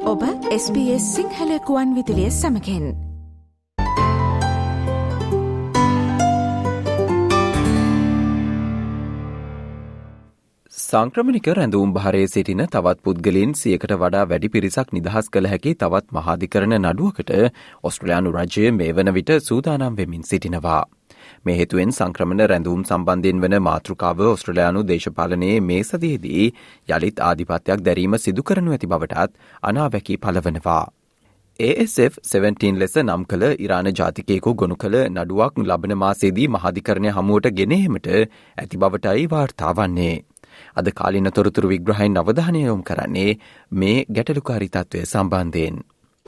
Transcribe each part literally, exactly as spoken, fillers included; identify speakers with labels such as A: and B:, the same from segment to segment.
A: ඔබ S B S Sinhala කුවන් විදුලිය සමගින්
B: සංක්‍රමණික රැඳවුම් භාරයේ සිටින තවත් පුද්ගලයන් සියයකට වඩා වැඩි පිරිසක් නිදහස් කළ හැකි තවත් මහාධිකරණ නඩුවකට ඔස්ට්‍රේලියානු රජය මේ වන විට සූදානම් වෙමින් සිටිනවා. මේ හේතුවෙන් සංක්‍රමණ රැඳවුම් සම්බන්ධයෙන් වන මාතෘකාව ඔස්ට්‍රේලියානු දේශපාලනයේ මේ සතියේදී යළිත් ආධිපත්‍යයක් දැරීම සිදු කරනු ඇති බවටත් අනාවැකි පළවනවා. A S F සෙවන්ටීන් ලෙස නම් කළ ඉරාන ජාතිකයෙකු ගොනු කළ නඩුවක් ලබන මාසයේදී මහාධිකරණය හමුවට ගෙනීමට ඇති බවටයි වාර්තා වන්නේ. අද කාලින තොරතුරු විග්‍රහයෙන් අවධානය යොමු කරන්නේ මේ ගැටලුකාරී තත්ත්වය සම්බන්ධයෙන්.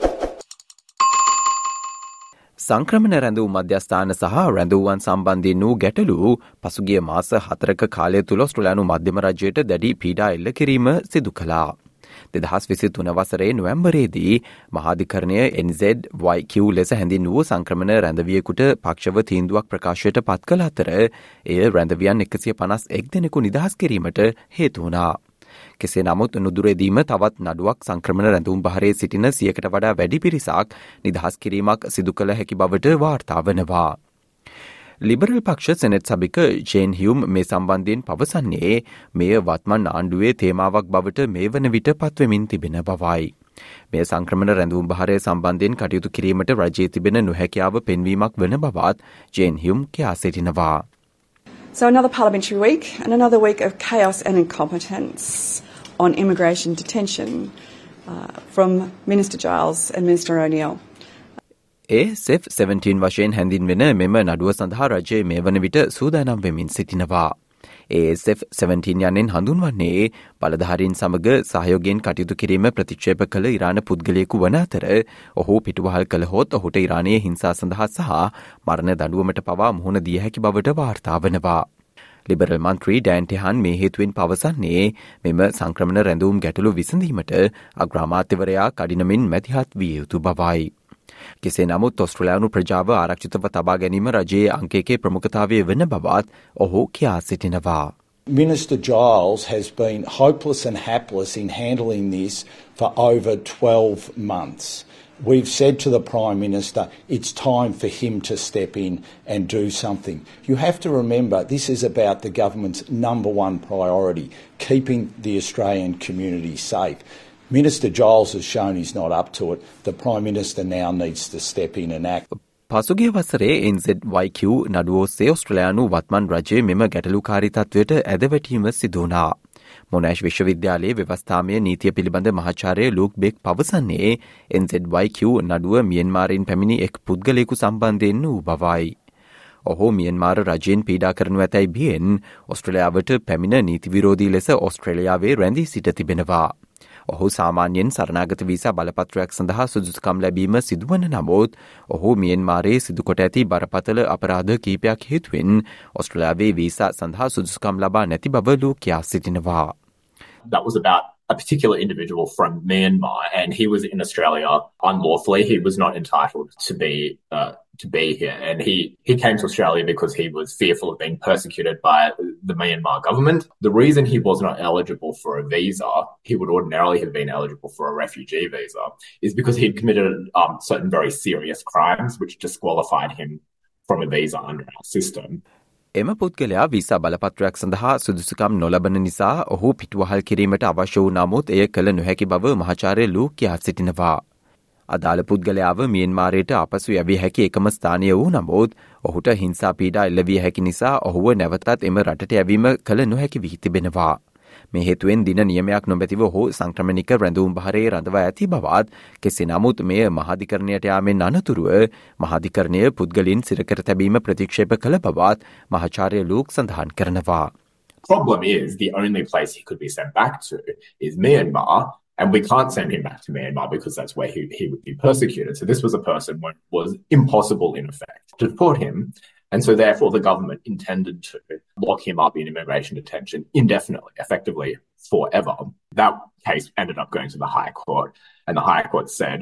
B: සංක්‍රමණ රැඳවුම් මධ්‍යස්ථාන සහ රැඳවුවන් සම්බන්ධයෙන් වූ ගැටලු පසුගිය මාස හතරක කාලය තුළ ඔස්ට්‍රේලියානු මධ්‍යම රජයට දැඩි පීඩා එල්ල කිරීම සිදු කළා. දෙදහස් විසිතුන වසරේ නොවැම්බරේදී මහාධිකරණය N Z Y Q ලෙස හැඳින් වූ සංක්‍රමණ රැඳවියෙකුට පක්ෂව තීන්දුවක් ප්‍රකාශයට පත් කළ අතර එය රැඳවියන් එකසිය පනස් එක් දෙනෙකු නිදහස් කිරීමට හේතු වුණා. කෙසේ නමුත් නුදුරේදීම තවත් නඩුවක් සංක්‍රමණ රැඳවුම් භාරයේ සිටින සියයකට වඩා වැඩි පිරිසක් නිදහස් කිරීමක් සිදු කළ හැකි බවට වාර්තා වනවා. ලිබරල් පක්ෂ සෙනෙට් සභික ජේන් හියුම් මේ සම්බන්ධයෙන් පවසන්නේ මෙය වත්මන් ආණ්ඩුවේ තේමාවක් බවට මේ වන විට පත්වෙමින් තිබෙන බවයි. මේ සංක්‍රමණ රැඳවුම් භාරය සම්බන්ධයෙන් කටයුතු කිරීමට රජයේ තිබෙන නොහැකියාව පෙන්වීමක් වන බවත් ජේන් හියුම් කියා සිටිනවා.
C: So another parliamentary week and another week of chaos and incompetence on immigration detention uh, from Minister Giles and Minister O'Neill.
B: A S F සෙවන්ටීන් වශයෙන් හැඳින්වෙන මෙම නඩුව සඳහා රජය මේ වන විට සූදානම් වෙමින් සිටිනවා. A S F සෙවන්ටීන් යන්නෙන් හඳුන්වන්නේ බලධාරීන් සමග සහයෝගයෙන් කටයුතු කිරීම ප්‍රතික්ෂේප කළ ඉරාන පුද්ගලයෙකු වන අතර ඔහු පිටුවහල් කළහොත් ඔහුට ඉරානයේ හිංසා සඳහා සහ මරණ දඬුවමට පවා මුහුණ දිය හැකි බවට වාර්තා වනවා. ලිබරල් මන්ත්‍රී ඩෑන් ටෙහන් මේ හේතුවෙන් පවසන්නේ මෙම සංක්‍රමණ රැඳවුම් ගැටලු විසඳීමට අග්‍රාමාත්‍යවරයා කඩිනමින් මැදිහත් විය යුතු බවයි. කෙසේ නමුත් ඔස්ට්‍රේලියානු ප්‍රජාව ආරක්ෂිතව තබා ගැනීම රජයේ අංක එකේ ප්‍රමුඛතාවය වන බවත් ඔහු කියා සිටිනවා.
D: Minister Giles has been hopeless and hapless in handling this for over twelve months. We've said to the Prime Minister it's time for him to step in and do something. You have to remember this is about the government's number one priority, keeping the Australian community safe. Minister Giles has shown he's not up to it. The Prime Minister now needs to step in and act.
B: පසුගිය වසරේ N Z Y Q නඩුව ඔස්සේ ඔස්ට්‍රේලියානු වත්මන් රජයේ මෙම ගැටලුකාරී තත්ත්වයට ඇදවැටීම සිදු වුණා. මොනෑෂ් විශ්වවිද්‍යාලයේ ව්‍යවස්ථාමය නීතිය පිළිබඳ මහාචාර්ය ලූක් බෙක් පවසන්නේ N Z Y Q නඩුව මියන්මාරයෙන් පැමිණි එක් පුද්ගලයෙකු සම්බන්ධයෙන් වූ බවයි. ඔහු මියන්මාර රජයෙන් පීඩා කරනු ඇතැයි බියෙන් ඔස්ට්‍රේලියාවට පැමිණ නීති විරෝධී ලෙස ඔස්ට්‍රේලියාවේ රැඳී සිට තිබෙනවා. ඔහු සාමාන්‍යයෙන් සරණාගත වීසා බලපත්‍රයක් සඳහා සුදුසුකම් ලැබීම සිදුවන නමුත් ඔහු මියන්මාරයේ සිදුකොට ඇති බරපතල අපරාධ කීපයක් හේතුවෙන් ඔස්ට්‍රේලියාවේ වීසා සඳහා සුදුසුකම් ලබා නැති බව ලූ කියා සිටිනවා.
E: That was about a particular individual from Myanmar, and he was in Australia unlawfully. He was not entitled to be uh, to be here, and he he came to Australia because he was fearful of being persecuted by the Myanmar government. The reason he was not eligible for a visa, he would ordinarily have been eligible for a refugee visa, is because he'd committed um, certain very serious crimes which disqualified him from a visa under our system.
B: එම පුද්ගලයා visa බලපත්‍රයක් සඳහා සුදුසුකම් නොලබන නිසා ඔහු පිටුවහල් කිරීමට අවශ්‍ය වූ නමුත් එය කළ නොහැකි බව මහාචාර්ය ලූ කියා සිටිනවා. අදාළ පුද්ගලයාව මියන්මාරයට අපසු යැවිය හැකි එකම ස්ථානය වූ නමුත් ඔහුට හිංසා පීඩා එල්ලවිය හැකි නිසා ඔහුව නැවතත් එම රටට යැවීම කළ නොහැකි වී තිබෙනවා. මේ හේතුවෙන් දින නියමයක් නොමැතිව ඔහු සංක්‍රමණික රැඳවුම් භාරයේ රඳවා ඇති බවත් කෙසේ නමුත් මෙය මහාධිකරණයට යාමෙන් අනතුරුව මහාධිකරණය පුද්ගලින් සිරකර තැබීම ප්‍රතික්ෂේප කළ බවත් මහාචාර්ය ලූක් සඳහන් කරනවා.
E: Problem is the only place he could be sent back to is Myanmar. And we can't send him back to Myanmar because that's where he, he would be persecuted. So this was a person who was impossible, in effect, to deport him. And so therefore the government intended to lock him up in immigration detention indefinitely, effectively forever. That case ended up going to the High Court. And the High Court said,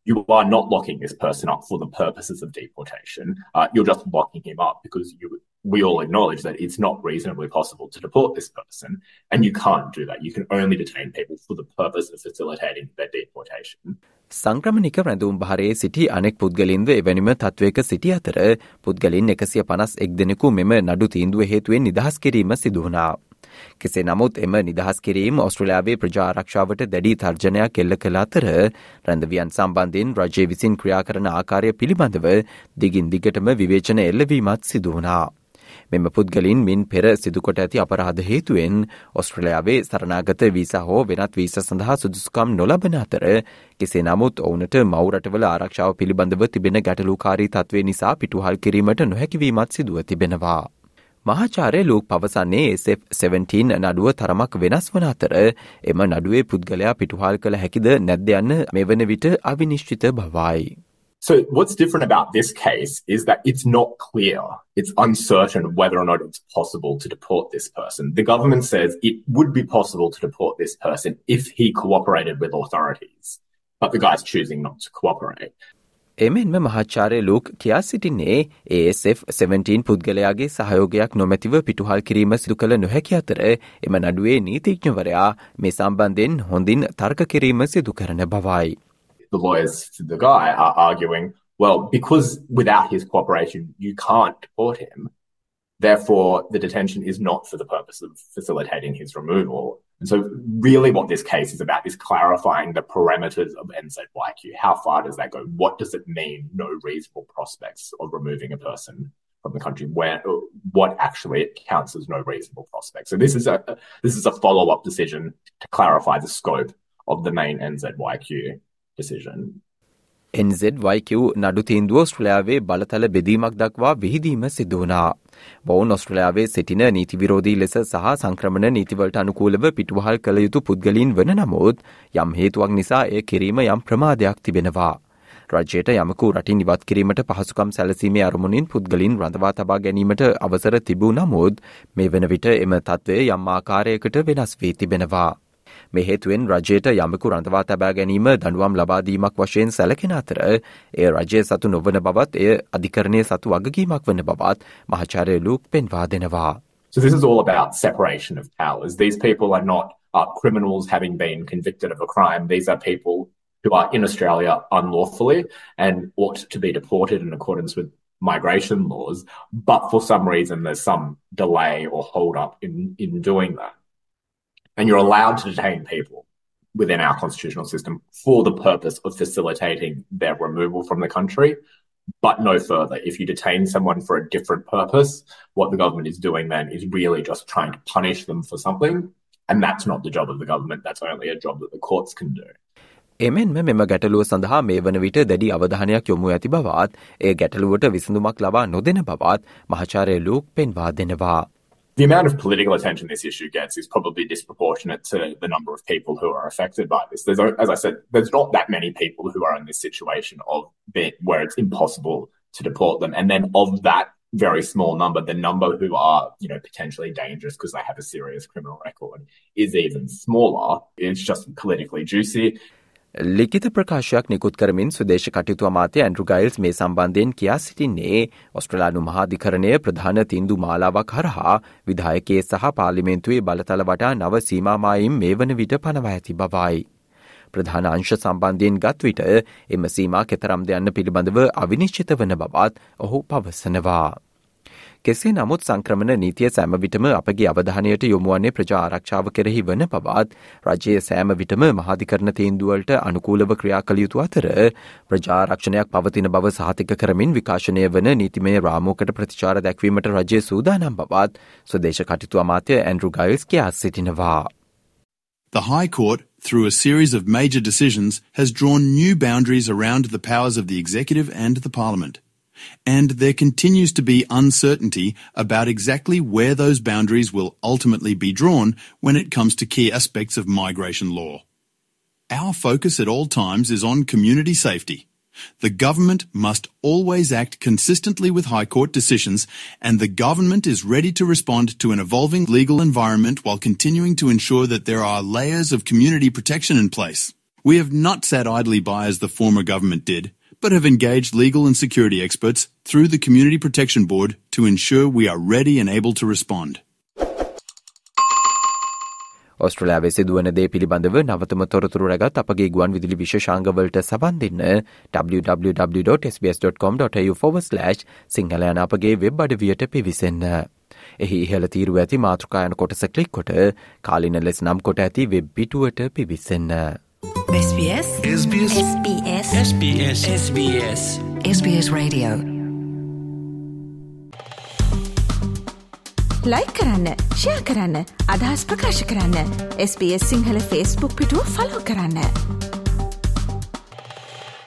E: you are not locking this person up for the purposes of deportation. Uh, you're just locking him up because you, we all acknowledge that it's not reasonably possible to deport this person, and you can't do that. You can only detain people for the purpose of facilitating their deportation.
B: සංක්‍රමණික රැඳුම් භාරයේ සිටි අනෙක් පුද්ගලින්ද එවැනිම තත්වයක සිටි අතර පුද්ගලින් එකසිය පනස් එක් දෙනෙකු මෙම නඩු තීන්දුව හේතුවෙන් නිදහස් කිරීම සිදු වුණා. කෙසේ නමුත් එම නිදහස් කිරීම ඔස්ට්‍රේලියාවේ ප්‍රජා ආරක්ෂාවට දැඩි තර්ජනයක් එල්ල කළ අතර රැඳවියන් සම්බන්ධයෙන් රජය විසින් ක්‍රියා කරන ආකාරය පිළිබඳව දිගින් දිගටම විවේචන එල්ලවීමත් සිදු වුණා. මෙම පුද්ගලින් මින් පෙර සිදුකොට ඇති අපරාධ හේතුවෙන් ඔස්ට්‍රේලියාවේ සරණාගත වීසා හෝ වෙනත් වීසා සඳහා සුදුසුකම් නොලබන අතර කෙසේ නමුත් ඔවුනට මව් රටවල ආරක්ෂාව පිළිබඳව තිබෙන ගැටලුකාරී තත්ත්වය නිසා පිටුහල් කිරීමට නොහැකිවීමත් සිදුව තිබෙනවා. මහාචාර්ය ලූක් පවසන්නේ එස් එෆ් සෙවන්ටීන් නඩුව තරමක් වෙනස් වන අතර එම නඩුවේ පුද්ගලයා පිටුහල් කළ හැකිද නැද්ද යන්න මෙවන විට අවිනිශ්චිත බවයි.
E: So what's different about this case is that it's not clear, it's uncertain whether or not it's possible to deport this person. The government says it would be possible to deport this person if he cooperated with authorities, but the guy's choosing not to cooperate.
B: එමෙන්ම මහාචාර්ය Luke කියා සිටින්නේ ඒ S F සෙවන්ටීන් පුද්ගලයාගේ සහයෝගයක් නොමැතිව පිටුහල් කිරීම සිදු කළ නොහැකි අතර එම නඩුවේ නීතිඥවරයා මේ සම්බන්ධයෙන් හොඳින් තර්ක කිරීම සිදු කරන බවයි.
E: The lawyers for the guy are arguing, well, because without his cooperation you can't deport him, therefore the detention is not for the purpose of facilitating his removal. And so really what this case is about is clarifying the parameters of N Z Y Q. How far does that go? What does it mean, no reasonable prospects of removing a person from the country? Where, what actually counts as no reasonable prospects? So this is a this is a follow-up decision to clarify the scope of the main N Z Y Q decision.
B: N Z Y කිව් නඩු තීන්දුව ඔස්ට්‍රේලියාවේ බලතල බෙදීමක් දක්වා විහිදීම සිදු වුණා. වවුන් ඔස්ට්‍රේලියාවේ සිටින නීති විරෝධී ලෙස සහ සංක්‍රමණ නීතිවලට අනුකූලව පිටුවහල් කළ යුතු පුද්ගලීන් වන නමුත් යම් හේතුවක් නිසා එය කිරීම යම් ප්‍රමාදයක් තිබෙනවා. රජයට යමකු රටින් ඉවත් කිරීමට පහසුකම් සැලසීමේ අරමුණින් පුද්ගලීන් රඳවා තබා ගැනීමට අවසර තිබූ නමුත් මේ වන විට එම තත්ත්වය යම් ආකාරයකට වෙනස් වී තිබෙනවා. මේ හේතුවෙන් රජයට යමකු රඳවා තබා ගැනීම දඬුවම් ලබා දීමක් වශයෙන් සැලකෙන අතර එය රජය සතු නොවන බවත් එය අධිකරණයේ සතු වගකීමක් වන බවත් මහාචාර්ය ලූක් පෙන්වා දෙනවා.
E: So this is all about separation of powers. These people are not uh, criminals having been convicted of a crime. These are people who are in Australia unlawfully and ought to be deported in accordance with migration laws, but for some reason there's some delay or hold up in, in doing that. And you're allowed to detain people within our constitutional system for the purpose of facilitating their removal from the country, but no further. If you detain someone for a different purpose, what the government is doing then is really just trying to punish them for something, and that's not the job of the government, that's only a job that the courts can do.
B: එමෙන්ම මෙම ගැටලුව සඳහා මේ වන විට දැඩි අවධානයක් යොමු ඇති බවත් ඒ ගැටලුවට විසඳුමක් ලබා නොදෙන බවත් මහාචාර්ය ලූක් පෙන්වා දෙනවා.
E: The amount of political attention this issue gets is probably disproportionate to the number of people who are affected by this. There's, as I said, there's not that many people who are in this situation of being, where it's impossible to deport them. And then of that very small number, the number who are, you know, potentially dangerous because they have a serious criminal record is even smaller. It's just politically juicy.
B: ලිඛිත ප්‍රකාශයක් නිකුත් කරමින් සුදේශ කටයුතු අමාත්‍ය Andrew ගයිල්ස් මේ සම්බන්ධයෙන් කියා සිටින්නේ ඔස්ට්‍රේලියානු මහාධිකරණය ප්‍රධාන තීන්දු මාලාවක් හරහා විධායකයේ සහ පාර්ලිමේන්තුවේ බලතල වටා නව සීමා මායිම් මේ වන විට පනවා ඇති බවයි. ප්‍රධාන අංශ සම්බන්ධයෙන් ගත් විට එම සීමා කෙතරම්ද යන්න පිළිබඳව අවිනිශ්චිත වන බවත් ඔහු පවසනවා. කෙසේ නමුත් සංක්‍රමණ නීතිය සෑම විටම අපගේ අවධානයට යොමු වන්නේ ප්‍රජා ආරක්ෂාව කෙරෙහි වන බවත් රජයේ සෑම විටම මහාධිකරණ තීන්දුවලට අනුකූලව ක්‍රියා කළ යුතු අතර ප්‍රජා ආරක්ෂණයක් පවතින බව සහතික කරමින් විකාශනය වන නීතිමය රාමුවකට ප්‍රතිචාර දැක්වීමට රජය සූදානම් බවත් ස්වදේශ කටයුතු අමාත්‍ය ඇන්ඩ්‍රු ගයිල්ස් කියා සිටිනවා.
F: The High Court, through a series of major decisions, has drawn new boundaries around the powers of the executive and the parliament. And there continues to be uncertainty about exactly where those boundaries will ultimately be drawn when it comes to key aspects of migration law. Our focus at all times is on community safety. The government must always act consistently with High Court decisions, and the government is ready to respond to an evolving legal environment while continuing to ensure that there are layers of community protection in place. We have not sat idly by as the former government did, but have engaged legal and security experts through the Community Protection Board to ensure we are ready and able to respond.
B: ඔස්ට්‍රේලියාවේ සිදුවන දේ පිළිබඳව නවතම තොරතුරු රැගත් අපගේ ගුවන් විදුලි විශේෂාංගවලට සවන් දෙන්න double-u double-u double-u dot s b s dot com dot a u forward slash Sinhala යන අපගේ වෙබ් අඩවියට පිවිසෙන්න. එහි ඉහළ තීරුව ඇති මාතෘකා යන කොටස ක්ලික් කොට කාලින ලෙස නම් කොට ඇති වෙබ් පිටුවට පිවිසෙන්න.
G: S B S S B S S B S S B S S B S S B S Radio
A: like කරන්න, ෂෙයා කරන්න, අදහස් ප්‍රකාශ කරන්න. S B S Sinhala Facebook පිටුව ෆලෝ කරන්න.